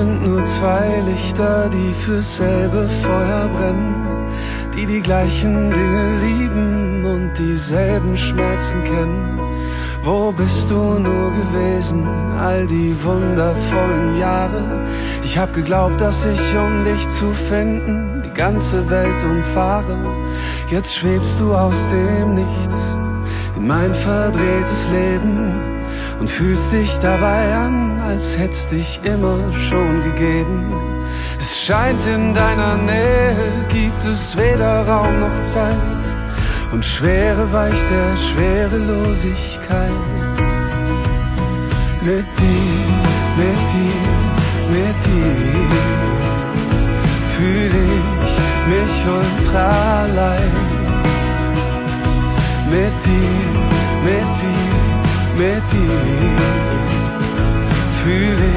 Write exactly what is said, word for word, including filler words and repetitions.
sind nur zwei Lichter, die fürs selbe Feuer brennen, die die gleichen Dinge lieben und dieselben Schmerzen kennen. Wo bist du nur gewesen, all die wundervollen Jahre? Ich hab geglaubt, dass ich, um dich zu finden, die ganze Welt umfahre. Jetzt schwebst du aus dem Nichts in mein verdrehtes Leben und fühlst dich dabei an, als hätt's dich immer schon gegeben. Es scheint, in deiner Nähe gibt es weder Raum noch Zeit, und Schwere weicht der Schwerelosigkeit. Mit dir, mit dir, mit dir fühl ich mich ultra leicht. Mit dir, mit dir, mit dir fühl ich